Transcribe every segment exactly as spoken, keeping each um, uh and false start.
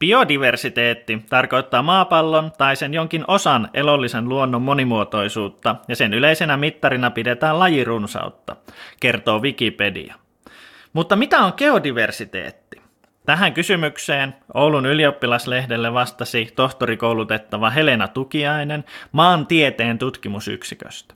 Biodiversiteetti tarkoittaa maapallon tai sen jonkin osan elollisen luonnon monimuotoisuutta ja sen yleisenä mittarina pidetään lajirunsautta, kertoo Wikipedia. Mutta mitä on geodiversiteetti? Tähän kysymykseen Oulun ylioppilaslehdelle vastasi tohtorikoulutettava Helena Tukiainen maantieteen tutkimusyksiköstä.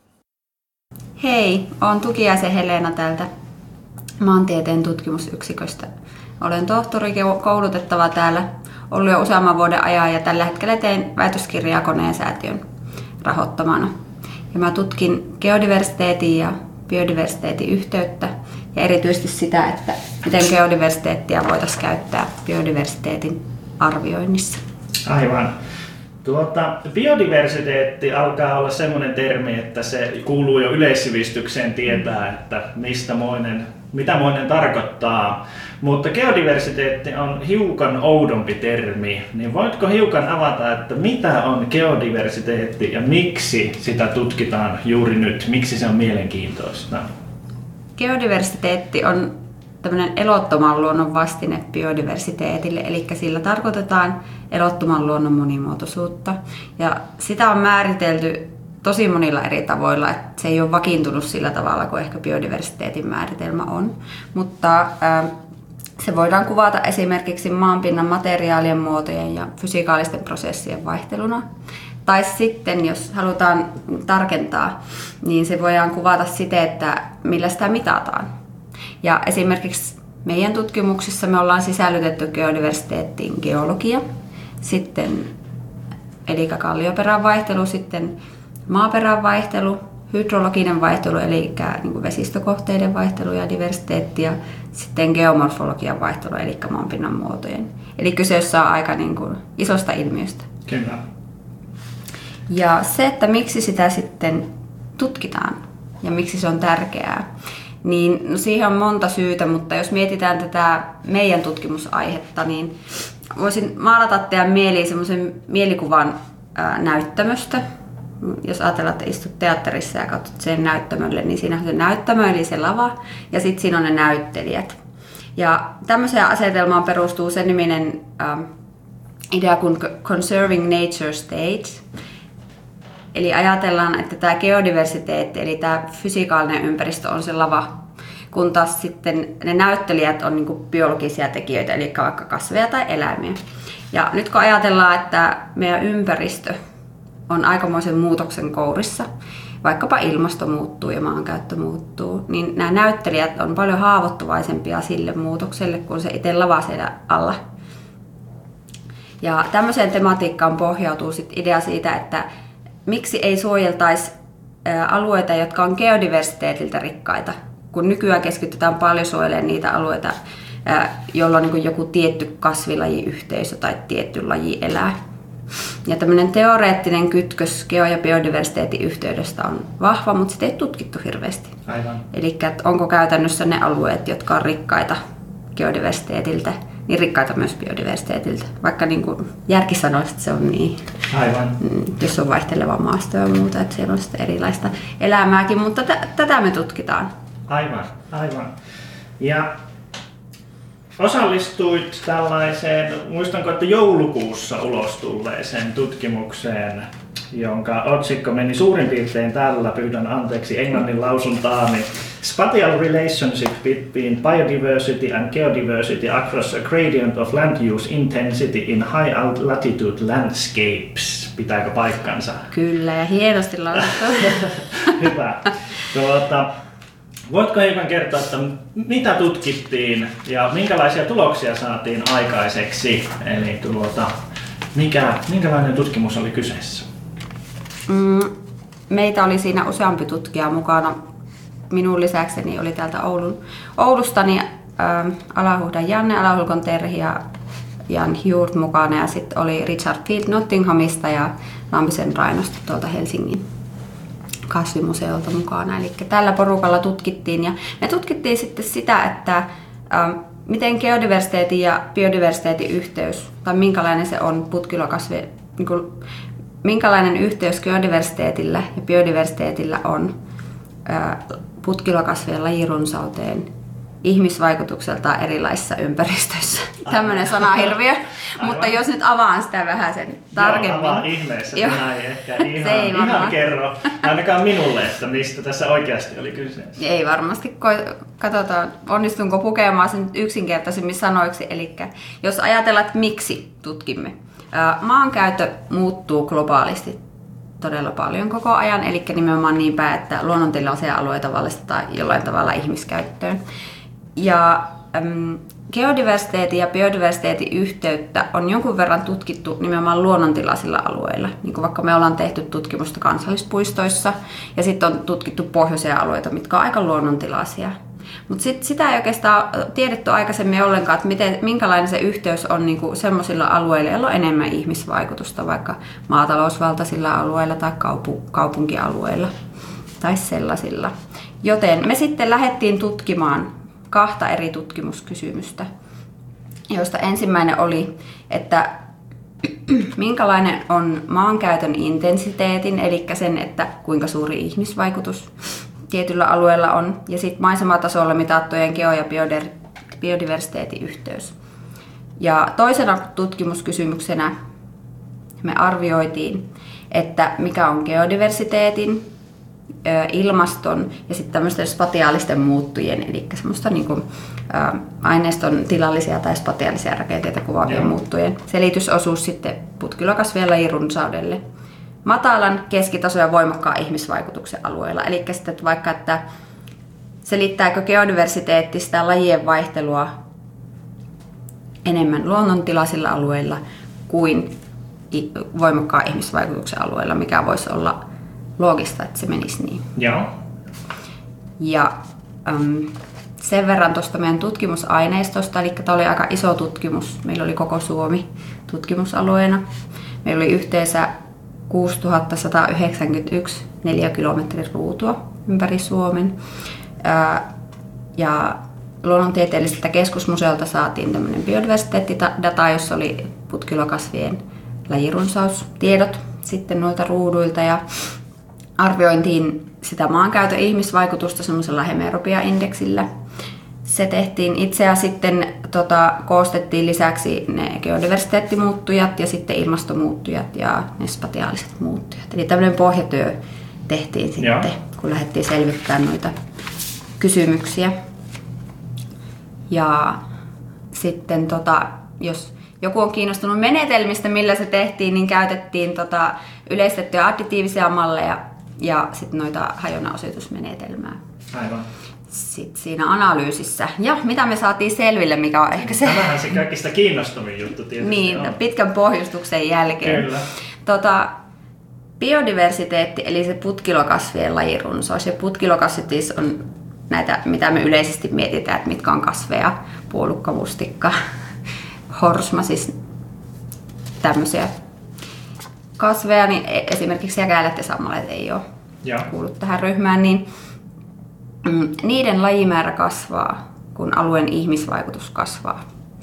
Hei, olen Tukiaisen Helena täältä maantieteen tutkimusyksiköstä. Olen tohtorikoulutettava täällä ollut jo useamman vuoden ajan ja tällä hetkellä teen väitöskirjaa Koneen säätiön rahoittamana. Ja mä tutkin geodiversiteetin ja biodiversiteetin yhteyttä ja erityisesti sitä, että miten geodiversiteettiä voitaisiin käyttää biodiversiteetin arvioinnissa. Aivan. Tuota, biodiversiteetti alkaa olla semmoinen termi, että se kuuluu jo yleissivistykseen tietää, että mistä moinen, mitä moinen tarkoittaa. Mutta geodiversiteetti on hiukan oudompi termi, niin voitko hiukan avata, että mitä on geodiversiteetti ja miksi sitä tutkitaan juuri nyt, miksi se on mielenkiintoista? Geodiversiteetti on tämmöinen elottoman luonnon vastine biodiversiteetille, eli sillä tarkoitetaan elottoman luonnon monimuotoisuutta. Ja sitä on määritelty tosi monilla eri tavoilla, että se ei ole vakiintunut sillä tavalla kuin ehkä biodiversiteetin määritelmä on. Mutta äh, se voidaan kuvata esimerkiksi maanpinnan materiaalien, muotojen ja fysikaalisten prosessien vaihteluna. Tai sitten, jos halutaan tarkentaa, niin se voidaan kuvata siten, että millä sitä mitataan. Ja esimerkiksi meidän tutkimuksissa me ollaan sisällytetty geodiversiteettiin geologia, sitten eli kallioperän vaihtelu, sitten maaperän vaihtelu, hydrologinen vaihtelu eli niin kuin vesistökohteiden vaihtelu ja diversiteetti ja sitten geomorfologian vaihtelu eli maanpinnan muotojen. Eli kyseessä on aika niin kuin isosta ilmiöstä. Kyllä. Ja se, että miksi sitä sitten tutkitaan ja miksi se on tärkeää, niin no siihen on monta syytä, mutta jos mietitään tätä meidän tutkimusaihetta, niin voisin maalata teidän mieliin semmoisen mielikuvan ää, näyttämöstä. Jos ajatellaan, että istut teatterissa ja katsot sen näyttämölle, niin siinä on se näyttämö eli se lava ja sitten siinä on ne näyttelijät. Ja tämmöiseen asetelmaan perustuu sen niminen ää, idea kuin Conserving Nature State. Eli ajatellaan, että tämä geodiversiteetti, eli tämä fysikaalinen ympäristö on se lava, kun taas sitten ne näyttelijät on niin kuin biologisia tekijöitä, eli vaikka kasveja tai eläimiä. Ja nyt kun ajatellaan, että meidän ympäristö on aikamoisen muutoksen kourissa, vaikkapa ilmasto muuttuu ja maankäyttö muuttuu, niin nämä näyttelijät on paljon haavoittuvaisempia sille muutokselle kuin se itse lava siellä alla. Ja tämmöiseen tematiikkaan pohjautuu sitten idea siitä, että miksi ei suojeltaisi alueita, jotka on geodiversiteetiltä rikkaita, kun nykyään keskitytään paljon suojelemaan niitä alueita, joilla on niin kuin joku tietty kasvilajiyhteisö tai tietty laji elää. Ja tämmöinen teoreettinen kytkös geo- ja biodiversiteetin yhteydestä on vahva, mutta sitä ei tutkittu hirveästi. Aivan. Eli onko käytännössä ne alueet, jotka on rikkaita geodiversiteetiltä, niin rikkaita myös biodiversiteetiltä. Vaikka niin kuin järki sanoisi, että se on niin. Aivan. Jos on vaihteleva maasto ja muuta, että siellä on sitten erilaista elämääkin, mutta t- tätä me tutkitaan. Aivan, aivan. Ja osallistuit tällaiseen, muistanko, että joulukuussa ulos tulleeseen tutkimukseen, jonka otsikko meni suurin piirtein tällä, pyydän anteeksi englannin lausuntaani. Spatial relationship between biodiversity and geodiversity across a gradient of land use intensity in high latitude landscapes. Pitääkö paikkansa? Kyllä, ja hienosti lausuttu. Hyvä. Tuota, voitko hiukan kertoa, että mitä tutkittiin ja minkälaisia tuloksia saatiin aikaiseksi? Eli tuota, mikä, minkälainen tutkimus oli kyseessä? Mm, meitä oli siinä useampi tutkija mukana. Minun lisäkseni oli täältä Oulun, Oulusta niin, ä, Alahuhdan Janne, Alahulkon Terhi ja Jan Hjort mukana. Ja sitten oli Richard Field Nottinghamista ja Lampisen Rainosta tuolta Helsingin kasvimuseolta mukana. Eli tällä porukalla tutkittiin. Ja me tutkittiin sitten sitä, että ä, miten geodiversiteetin ja biodiversiteetin yhteys, tai minkälainen se on putkilokasvi, niin kuin, minkälainen yhteys geodiversiteetillä ja biodiversiteetillä on ä, putkilokasvien lajirunsauteen ihmisvaikutukseltaan erilaisissa ympäristöissä. Tämmöinen sanahirviö. Mutta jos nyt avaan sitä vähän sen tarkemmin. Joo, avaa ihmeessä. Joo. Minä ei ehkä ihan, Se ei ihan kerro, ainakaan minulle, että mistä tässä oikeasti oli kyseessä. Ei varmasti. Katsotaan, onnistunko pukemaan sen yksinkertaisemmin sanoiksi. Eli jos ajatellaan, että miksi tutkimme. Maankäyttö muuttuu globaalisti todella paljon koko ajan, eli nimenomaan niin päin, että luonnontilaisia alueita vallistetaan jollain tavalla ihmiskäyttöön. Ja äm, geodiversiteetin ja biodiversiteetin yhteyttä on jonkun verran tutkittu nimenomaan luonnontilaisilla alueilla. Niin kuin vaikka me ollaan tehty tutkimusta kansallispuistoissa ja sitten on tutkittu pohjoisia alueita, mitkä on aika luonnontilaisia. Mutta sitä ei oikeastaan tiedetty aikaisemmin ollenkaan, että miten, minkälainen se yhteys on niinku semmoisilla alueilla, joilla on enemmän ihmisvaikutusta, vaikka maatalousvaltaisilla alueilla tai kaupu, kaupunkialueilla tai sellaisilla. Joten me sitten lähdettiin tutkimaan kahta eri tutkimuskysymystä, joista ensimmäinen oli, että minkälainen on maankäytön intensiteetin, eli sen, että kuinka suuri ihmisvaikutus tietyllä alueella on, ja sitten maisematasolla mitattujen geo- ja biodiversiteetin yhteys. Ja toisena tutkimuskysymyksenä me arvioitiin, että mikä on geodiversiteetin, ilmaston ja sitten tämmöisten spatiaalisten muuttujien, eli semmoista niin kuin, ä, aineiston tilallisia tai spatiaalisia rakenteita kuvaavien Joo. muuttujien selitysosuus sitten putkilokasvien lajirunsaudelle matalan, keskitason ja voimakkaan ihmisvaikutuksen alueella. Eli sitten että vaikka, että selittääkö geodiversiteetti sitä lajien vaihtelua enemmän luonnontilaisilla alueilla kuin voimakkaan ihmisvaikutuksen alueella, mikä voisi olla loogista, että se menisi niin. Joo. Ja äm, sen verran tuosta meidän tutkimusaineistosta, eli tämä oli aika iso tutkimus. Meillä oli koko Suomi tutkimusalueena. Meillä oli yhteensä kuusituhatta sata yhdeksänkymmentäyksi neliökilometrin ruutua ympäri Suomen. Ää, ja luonnontieteelliseltä keskusmuseolta saatiin tämmöinen biodiversiteettidata, jossa oli putkilokasvien lajirunsaustiedot sitten noilta ruuduilta. Ja arviointiin sitä maankäytön ihmisvaikutusta semmoisella hemeropia-indeksillä. Se tehtiin itse ja sitten tota, koostettiin lisäksi ne geodiversiteettimuuttujat ja sitten ilmastomuuttujat ja ne spatiaaliset muuttujat. Eli tämmöinen pohjatyö tehtiin sitten, Joo. kun lähdettiin selvittämään noita kysymyksiä. Ja sitten tota, jos joku on kiinnostunut menetelmistä, millä se tehtiin, niin käytettiin tota, yleistettyjä additiivisia malleja ja sitten noita hajonnan-osoitusmenetelmää. Aivan. Sitten siinä analyysissä. Ja mitä me saatiin selville, mikä on ehkä se... Tämähän se kaikista kiinnostavin juttu tietysti niin, on. pitkän pohjustuksen jälkeen. Kyllä. Tota, biodiversiteetti, eli se putkilokasvien lajirunsaus. Ja putkilokasvit on näitä, mitä me yleisesti mietitään, että mitkä on kasveja, puolukka, mustikka, horsma, siis tämmöisiä kasveja, niin esimerkiksi säkäilet ja sammalet ei ole Joo. kuullut tähän ryhmään, niin niiden lajimäärä kasvaa, kun alueen ihmisvaikutus kasvaa,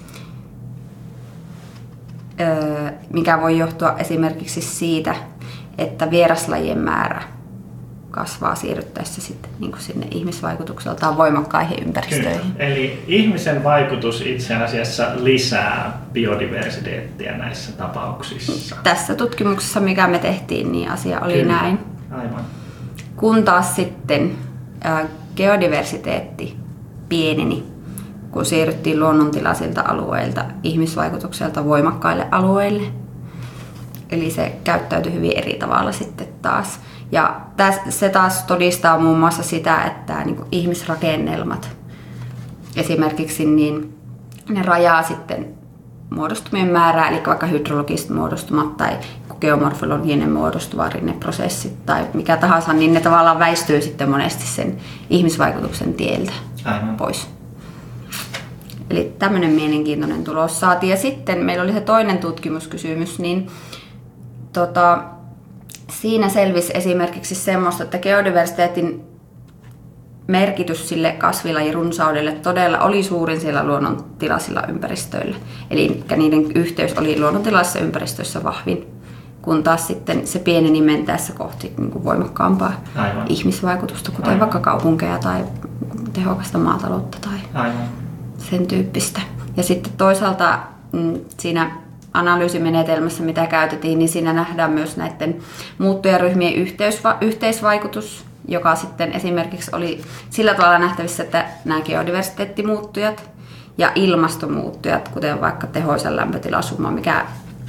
öö, mikä voi johtua esimerkiksi siitä, että vieraslajien määrä kasvaa siirryttäessä sitten niin kuin sinne ihmisvaikutukseltaan voimakkaihin ympäristöihin. Kyllä. Eli ihmisen vaikutus itse asiassa lisää biodiversiteettiä näissä tapauksissa. Tässä tutkimuksessa, mikä me tehtiin, niin asia oli Kyllä. näin. Aivan. Kun taas sitten ää, geodiversiteetti pieneni, kun siirryttiin luonnontilaisilta alueilta ihmisvaikutukselta voimakkaille alueille. Eli se käyttäytyi hyvin eri tavalla sitten taas. Ja täs, se taas todistaa muun muassa sitä, että niin kuin ihmisrakennelmat esimerkiksi niin ne rajaa sitten muodostumien määrää, eli vaikka hydrologiset muodostumat tai geomorfologinen muodostuva rinneprosessit tai mikä tahansa, niin ne tavallaan väistyy sitten monesti sen ihmisvaikutuksen tieltä Aivan. pois. Eli tämmöinen mielenkiintoinen tulos saatiin. Ja sitten meillä oli se toinen tutkimuskysymys, niin tota, siinä selvisi esimerkiksi semmoista, että geodiversiteetin merkitys sille kasvilajirunsaudelle todella oli suurin siellä luonnontilaisilla ympäristöillä. Eli niiden yhteys oli luonnontilaisissa ympäristöissä vahvin, kun taas sitten se pieneni mentäessä kohti niin kuin voimakkaampaa Aivan. ihmisvaikutusta, kuten Aivan. vaikka kaupunkeja tai tehokasta maataloutta tai Aivan. Sen tyyppistä. Ja sitten toisaalta mm, siinä analyysimenetelmässä, mitä käytettiin, niin siinä nähdään myös näiden muuttujaryhmien yhteysva- yhteisvaikutus, joka sitten esimerkiksi oli sillä tavalla nähtävissä, että nämä geodiversiteettimuuttujat ja ilmastomuuttujat, kuten vaikka tehoisen lämpötilasumma, mikä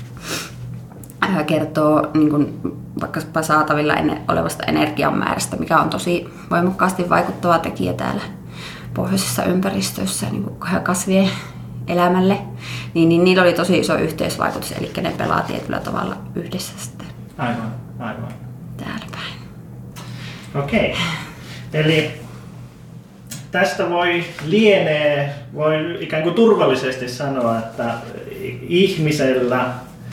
kertoo niin kuin vaikka saatavilla olevasta energian määrästä, mikä on tosi voimakkaasti vaikuttava tekijä täällä pohjoisessa ympäristössä niin kuin kasvien elämälle, niin, niin niillä oli tosi iso yhteisvaikutus, eli ne pelaa tietyllä tavalla yhdessä sitten. Aivan, aivan. Täällä päin. Okei. Okay. Eli tästä voi lienee, voi ikään kuin turvallisesti sanoa, että ihmisellä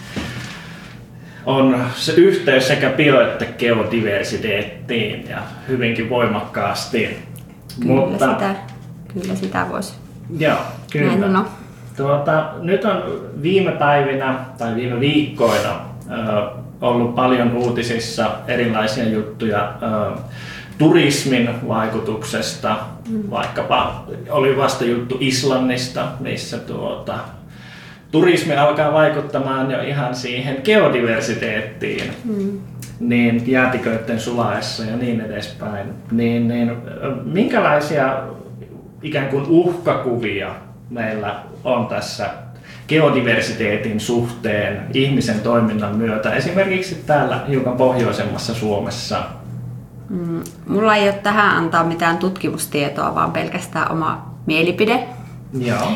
on se yhteys sekä bio- että geodiversiteettiin ja hyvinkin voimakkaasti. Kyllä, Mutta, sitä, kyllä sitä voisi. Joo, kyllä. Näin on. Tuota, nyt on viime päivinä tai viime viikkoina ö, ollut paljon uutisissa erilaisia juttuja ö, turismin vaikutuksesta. Mm. Vaikkapa oli vasta juttu Islannista, missä tuota, turismi alkaa vaikuttamaan jo ihan siihen geodiversiteettiin, mm. niin jäätiköiden sulaessa ja niin edespäin. Niin, niin, minkälaisia ikään kuin uhkakuvia meillä on tässä geodiversiteetin suhteen ihmisen toiminnan myötä, esimerkiksi täällä hiukan pohjoisemmassa Suomessa? Mm, mulla ei ole tähän antaa mitään tutkimustietoa, vaan pelkästään oma mielipide. Joo.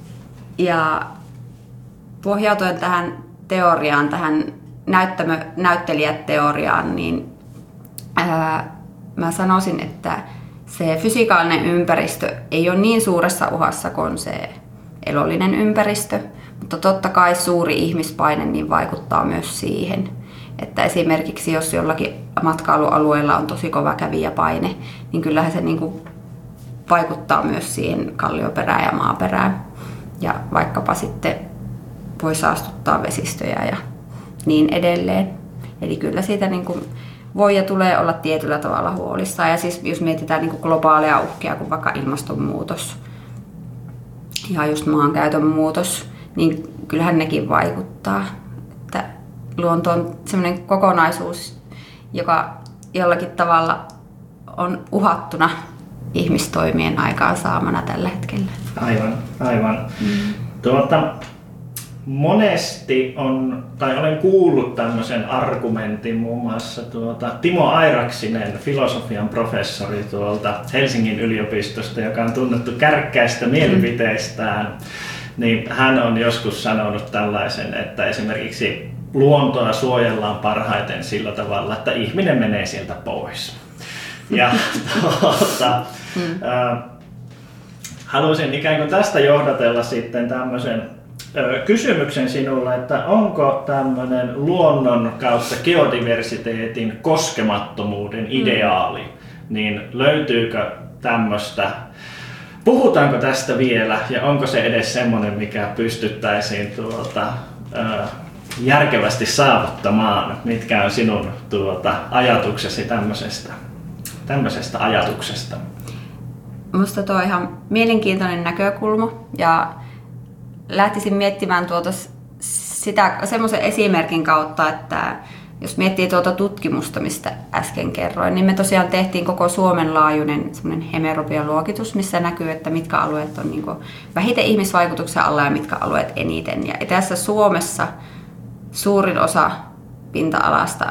Ja pohjautuen tähän teoriaan, tähän näyttämö, näyttelijäteoriaan, niin ää, mä sanoisin, että se fysikaalinen ympäristö ei ole niin suuressa uhassa kuin se elollinen ympäristö, mutta totta kai suuri ihmispaine niin vaikuttaa myös siihen. Että esimerkiksi jos jollakin matkailualueella on tosi kova kävijäpaine, niin kyllähän se niin kuin vaikuttaa myös siihen kallioperään ja maaperään. Ja vaikkapa sitten voi saastuttaa vesistöjä ja niin edelleen. Eli kyllä siitä niin kuin voi ja tulee olla tietyllä tavalla huolissaan. Ja siis jos mietitään niin kuin globaaleja uhkia, kuin vaikka ilmastonmuutos ja just maankäytön muutos, niin kyllähän nekin vaikuttaa. Että luonto on sellainen kokonaisuus, joka jollakin tavalla on uhattuna ihmistoimien aikaansaamana tällä hetkellä. Aivan, aivan. Mm. Tuota, monesti on, tai olen kuullut tämmöisen argumentin muun muassa tuota, Timo Airaksinen, filosofian professori tuolta Helsingin yliopistosta, joka on tunnettu kärkkäistä mielipiteistään, niin hän on joskus sanonut tällaisen, että esimerkiksi luontoa suojellaan parhaiten sillä tavalla, että ihminen menee sieltä pois. Ja tuota, mm. äh, haluaisin ikään kuin tästä johdatella sitten tämmöisen ö, kysymyksen sinulle, että onko tämmöinen luonnon kautta geodiversiteetin koskemattomuuden ideaali, mm. niin löytyykö tämmöistä, puhutaanko tästä vielä ja onko se edes semmoinen, mikä pystyttäisiin tuota, ö, järkevästi saavuttamaan, mitkä on sinun tuota, ajatuksesi tämmöisestä, tämmöisestä ajatuksesta? Minusta tuo on ihan mielenkiintoinen näkökulma ja lähtisin miettimään tuota sitä semmoisen esimerkin kautta, että jos miettii tuota tutkimusta, mistä äsken kerroin, niin me tosiaan tehtiin koko Suomen laajuinen semmoinen hemerobialuokitus, missä näkyy, että mitkä alueet on niin kuin vähiten ihmisvaikutuksen alla ja mitkä alueet eniten. Ja tässä Suomessa suurin osa pinta-alasta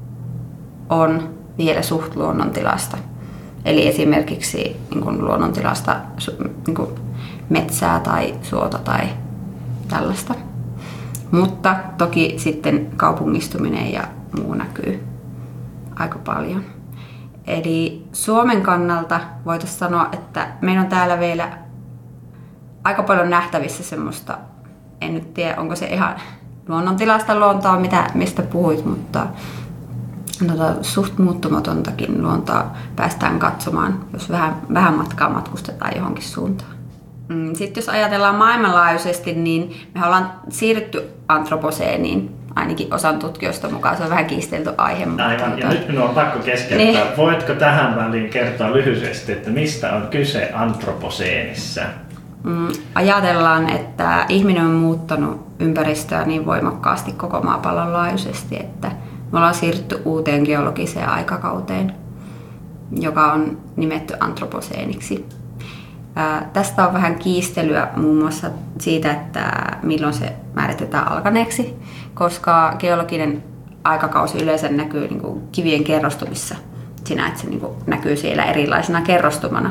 on vielä suht luonnontilasta. Eli esimerkiksi niin kuin luonnontilasta niin kuin metsää tai suota tai tällaista. Mutta toki sitten kaupungistuminen ja muu näkyy aika paljon. Eli Suomen kannalta voitaisiin sanoa, että meillä on täällä vielä aika paljon nähtävissä semmoista, en nyt tiedä onko se ihan luonnontilasta luontoa, mitä, mistä puhuit, mutta no, suht muuttumatontakin luontoa päästään katsomaan, jos vähän, vähän matkaa matkustetaan johonkin suuntaan. Sitten jos ajatellaan maailmanlaajuisesti, niin me ollaan siirrytty antroposeeniin ainakin osan tutkijoista mukaan. Se on vähän kiistelty aihe. Aivan, mutta ja nyt minun on pakko keskeyttää. Niin. Voitko tähän väliin kertoa lyhyesti, että mistä on kyse antroposeenissa? Mm, ajatellaan, että ihminen on muuttanut ympäristöä niin voimakkaasti koko maapallon laajuisesti, että me ollaan siirrytty uuteen geologiseen aikakauteen, joka on nimetty antroposeeniksi. Ää, tästä on vähän kiistelyä muun muassa siitä, että milloin se määritetään alkaneeksi, koska geologinen aikakausi yleensä näkyy niin kuin kivien kerrostumissa, siinä että se niin kuin näkyy siellä erilaisena kerrostumana.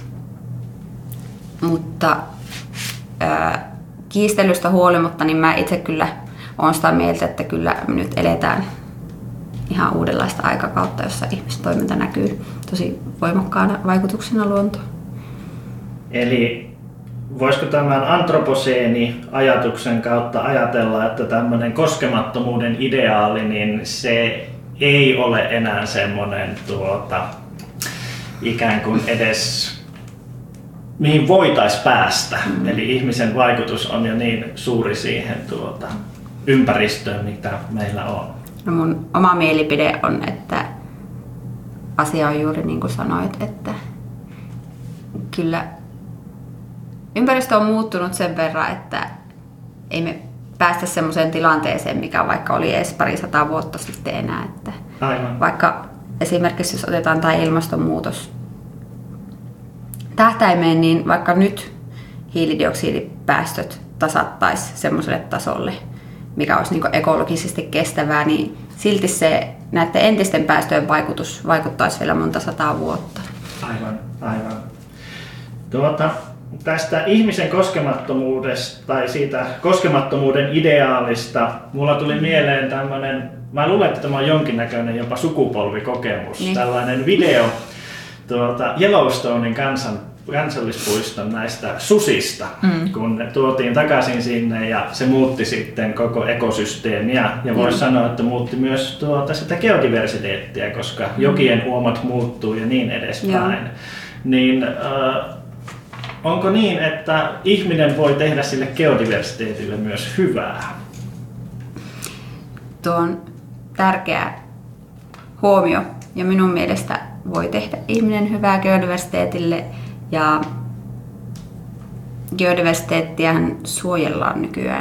Mutta ää, kiistelystä huolimatta, niin mä itse kyllä olen sitä mieltä, että kyllä me nyt eletään ihan uudenlaista aikakautta, jossa ihmisten toiminta näkyy tosi voimakkaana vaikutuksena luontoon. Eli voisiko tämän antroposeeni-ajatuksen kautta ajatella, että tämmöinen koskemattomuuden ideaali, niin se ei ole enää semmoinen tuota, ikään kuin edes mihin voitaisiin päästä. Mm. Eli ihmisen vaikutus on jo niin suuri siihen tuota, ympäristöön, mitä meillä on. No mun oma mielipide on, että asia on juuri niin kuin sanoit, että kyllä ympäristö on muuttunut sen verran, että ei me päästä semmoiseen tilanteeseen, mikä vaikka oli edes pari sataa vuotta sitten enää. Että Aivan. Vaikka esimerkiksi jos otetaan tämä ilmastonmuutos tähtäimeen, niin vaikka nyt hiilidioksidipäästöt tasattaisiin semmoiselle tasolle, mikä olisi niin kuin ekologisesti kestävää, niin silti se näiden entisten päästöjen vaikutus vaikuttaisi vielä monta sataa vuotta. Aivan, aivan. Tuota, tästä ihmisen koskemattomuudesta tai siitä koskemattomuuden ideaalista mulla tuli mieleen tämmöinen, mä luulen, että tämä on jonkinnäköinen jopa sukupolvikokemus, niin. Tällainen video tuota, Yellowstonein kansan, kansallispuiston näistä susista, mm. kun ne tuotiin takaisin sinne ja se muutti sitten koko ekosysteemiä ja voisi mm. sanoa, että muutti myös tuota, sitä geodiversiteettiä, koska mm. jokien uomat muuttuu ja niin edespäin. Mm. Niin, äh, onko niin, että ihminen voi tehdä sille geodiversiteetille myös hyvää? Tuo on tärkeä huomio ja minun mielestä voi tehdä ihminen hyvää geodiversiteetille ja geodiversiteettiähän suojellaan nykyään.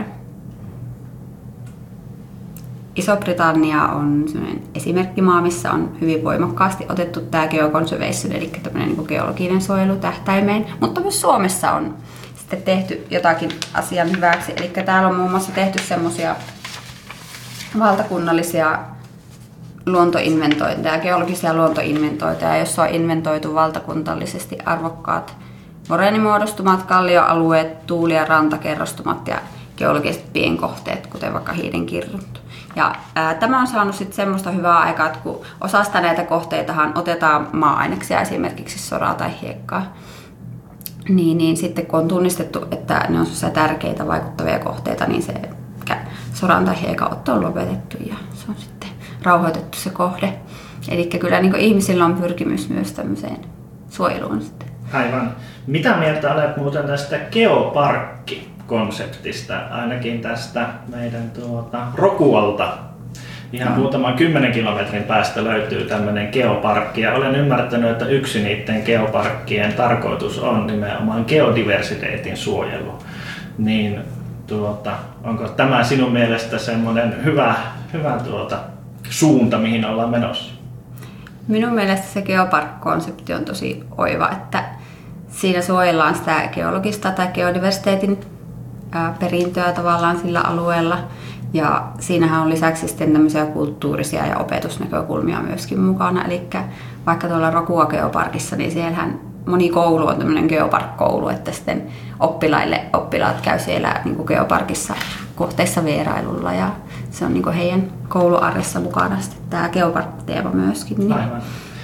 Iso-Britannia on esimerkkimaa, missä on hyvin voimakkaasti otettu tämä geoconservation, eli tämmöinen niin kuin geologinen suojelu tähtäimeen, mutta myös Suomessa on sitten tehty jotakin asian hyväksi. Eli täällä on muun muassa tehty semmoisia valtakunnallisia luontoinventointeja, geologisia luontoinventointeja, joissa on inventoitu valtakunnallisesti arvokkaat moreenimuodostumat, kallioalueet, tuuli- ja rantakerrostumat ja geologiset pienkohteet, kuten vaikka hiidenkirrut. Ja ää, tämä on saanut sitten semmoista hyvää aikaa, että kun osasta näitä kohteitahan otetaan maa-aineksia, esimerkiksi soraa tai hiekkaa, niin, niin sitten kun on tunnistettu, että ne on tärkeitä vaikuttavia kohteita, niin se soran tai hiekan otto on lopetettu ja se on sitten rauhoitettu se kohde. Eli kyllä niin kuin ihmisillä on pyrkimys myös tämmöiseen suojeluun sitten. Aivan. Mitä mieltä olet muuten tästä geoparkkikonseptista, ainakin tästä meidän tuota, Rokualta? Ihan no. muutaman kymmenen kilometrin päästä löytyy tämmöinen geoparkki ja olen ymmärtänyt, että yksi niiden geoparkkien tarkoitus on nimenomaan geodiversiteetin suojelu. Niin tuota, onko tämä sinun mielestä semmoinen hyvä, hyvä tuota, suunta, mihin ollaan menossa? Minun mielestä se geopark-konsepti on tosi oiva, että siinä suojellaan sitä geologista tai geodiversiteetin perintöä tavallaan sillä alueella. Ja siinähän on lisäksi sitten tämmöisiä kulttuurisia ja opetusnäkökulmia myöskin mukana. Eli vaikka tuolla Rokua geoparkissa, niin siellähän moni koulu on tämmöinen geopark-koulu, että sitten oppilaille, oppilaat käy siellä niin kuin geoparkissa kohteissa vierailulla ja se on niin kuin heidän kouluarjessa mukana sitten tämä geopark-teema myöskin. Niin. Aivan.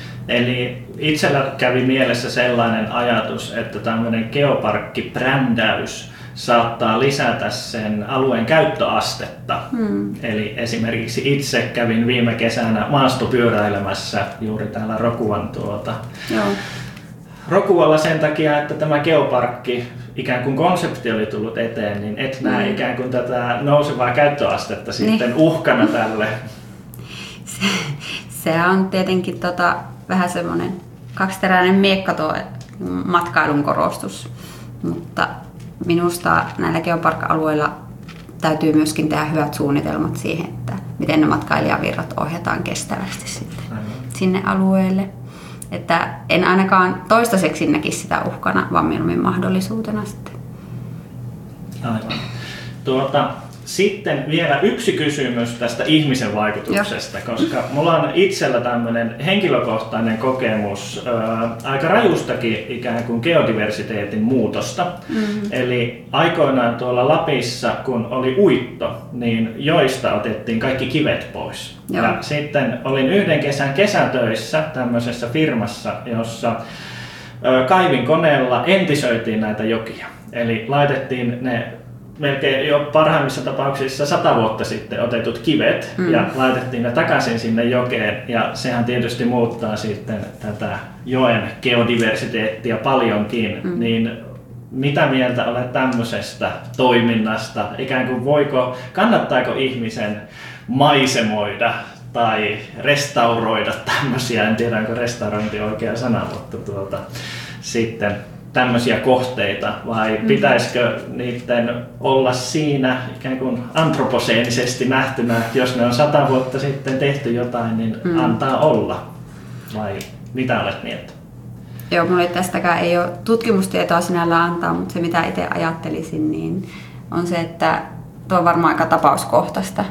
Eli itsellä kävi mielessä sellainen ajatus, että tämmöinen geoparkkibrändäys saattaa lisätä sen alueen käyttöastetta. Hmm. Eli esimerkiksi itse kävin viime kesänä maastopyöräilemässä juuri täällä Rokuan tuota, Rokualla sen takia, että tämä geoparkki ikään kuin konsepti oli tullut eteen, niin et näe mm. ikään kuin tätä nousevaa käyttöastetta sitten niin. uhkana tälle. Se, se on tietenkin tota, vähän semmoinen kaksiteräinen miekka tuo matkailun korostus, mutta minusta näillä geopark-alueilla täytyy myöskin tehdä hyvät suunnitelmat siihen, että miten ne matkailijavirrat ohjataan kestävästi sitten Aivan. sinne alueelle. Että en ainakaan toistaiseksi näkisi sitä uhkana, vaan mieluummin mahdollisuutena sitten. Aivan. Tuota, sitten vielä yksi kysymys tästä ihmisen vaikutuksesta, Joo. koska mulla on itsellä tämmöinen henkilökohtainen kokemus ää, aika rajustakin ikään kuin geodiversiteetin muutosta. Mm-hmm. Eli aikoinaan tuolla Lapissa, kun oli uitto, niin joista otettiin kaikki kivet pois. Joo. Ja sitten olin yhden kesän kesätöissä tämmöisessä firmassa, jossa ää, kaivinkoneella entisöitiin näitä jokia. Eli laitettiin ne melkein jo parhaimmissa tapauksissa sata vuotta sitten otetut kivet mm. ja laitettiin ne takaisin sinne jokeen. Ja sehän tietysti muuttaa sitten tätä joen geodiversiteettiä paljonkin. Mm. Niin mitä mieltä olet tämmöisestä toiminnasta? Ikään kuin voiko, kannattaako ihmisen maisemoida tai restauroida tämmöisiä, en tiedä onko restaurointi oikea sana, mutta tuota, sitten tämmöisiä kohteita, vai mm. pitäisikö niiden olla siinä ikään kuin antroposeenisesti nähtynä, että jos ne on sata vuotta sitten tehty jotain, niin mm. antaa olla, vai mitä olet mieltä? Joo, mulle tästäkään ei ole tutkimustietoa sinällä antaa, mutta se mitä itse ajattelisin, niin on se, että tuo on varmaan aika tapauskohtaista.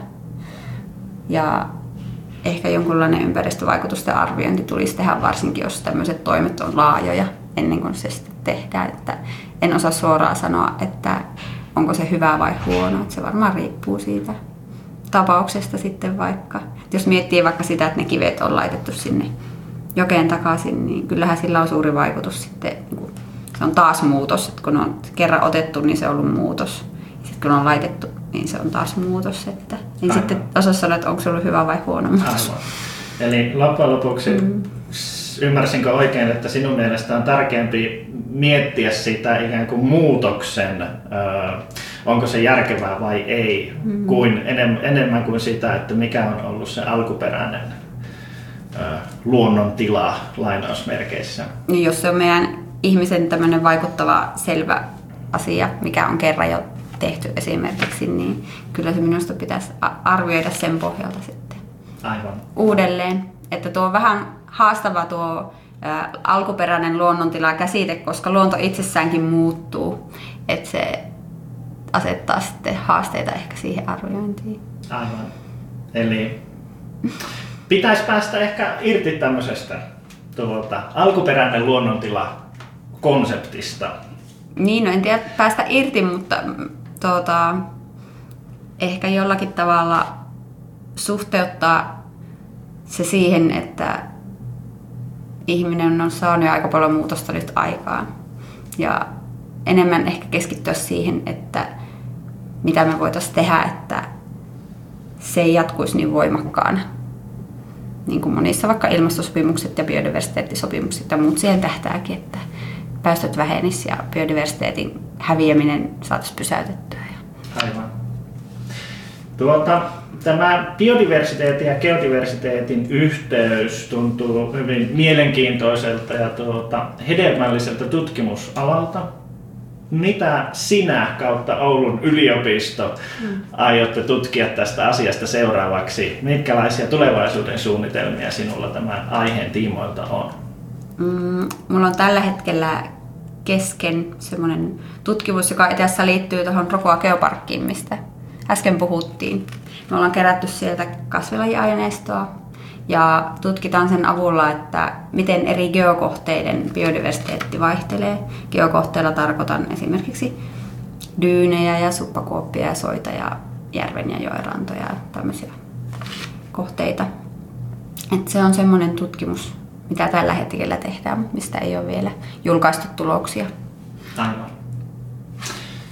Ja ehkä jonkunlainen ympäristövaikutusten arviointi tulisi tehdä varsinkin, jos tämmöiset toimet on laajoja ennen kuin se sitten tehdään. Että en osaa suoraan sanoa, että onko se hyvä vai huono. Että se varmaan riippuu siitä tapauksesta sitten vaikka. Et jos miettii vaikka sitä, että ne kivet on laitettu sinne jokeen takaisin, niin kyllähän sillä on suuri vaikutus sitten. Se on taas muutos. Että kun on kerran otettu, niin se on ollut muutos. Sitten kun on laitettu, niin se on taas muutos. Että, niin sitten osaa sanoa, että onko se ollut hyvä vai huono muutos. Aivan. Eli loppujen lopuksi mm. ymmärsinkö oikein, että sinun mielestä on tärkeämpi miettiä sitä ikään kuin muutoksen, ö, onko se järkevää vai ei, mm. kuin enem, enemmän kuin sitä, että mikä on ollut se alkuperäinen ö, luonnontila lainausmerkeissä. Niin jos se on meidän ihmisen tämmöinen vaikuttava selvä asia, mikä on kerran jo tehty esimerkiksi, niin kyllä se minusta pitäisi arvioida sen pohjalta sitten Aivan. uudelleen. Että tuo on vähän haastava tuo ä, alkuperäinen luonnontila käsite, koska luonto itsessäänkin muuttuu. Että se asettaa sitten haasteita ehkä siihen arviointiin. Aivan. Eli pitäisi päästä ehkä irti tämmöisestä tuota, alkuperäinen luonnontila konseptista. Niin, no en tiedä päästä irti, mutta tuota, ehkä jollakin tavalla suhteuttaa se siihen, että ihminen on saanut aika paljon muutosta nyt aikaan. Ja enemmän ehkä keskittyä siihen, että mitä me voitaisiin tehdä, että se ei jatkuisi niin voimakkaana. Niin kuin monissa vaikka ilmastosopimukset ja biodiversiteettisopimukset ja muut siihen tähtääkin, että päästöt vähenisivät ja biodiversiteetin häviäminen saataisiin pysäytettyä. Aivan. Tuota, tämä biodiversiteetin ja geodiversiteetin yhteys tuntuu hyvin mielenkiintoiselta ja tuota, hedelmälliseltä tutkimusalalta. Mitä sinä kautta Oulun yliopisto mm. aiotte tutkia tästä asiasta seuraavaksi? Mitkälaisia tulevaisuuden suunnitelmia sinulla tämän aiheen tiimoilta on? Mm, mulla on tällä hetkellä kesken semmoinen tutkimus, joka itse asiassa liittyy tuohon Rokua geoparkkiin, mistä äsken puhuttiin. Me ollaan kerätty sieltä kasvilajiaineistoa ja tutkitaan sen avulla, että miten eri geokohteiden biodiversiteetti vaihtelee. Geokohteilla tarkoitan esimerkiksi dyynejä ja suppakuoppia ja soita ja järven ja joen rantoja ja tämmöisiä kohteita. Et se on semmoinen tutkimus, mitä tällä hetkellä tehdään, mutta mistä ei ole vielä julkaistu tuloksia. Aivan.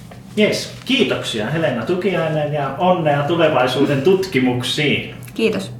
Jes, kiitoksia Helena Tukiainen ja onnea tulevaisuuden tutkimuksiin. Kiitos.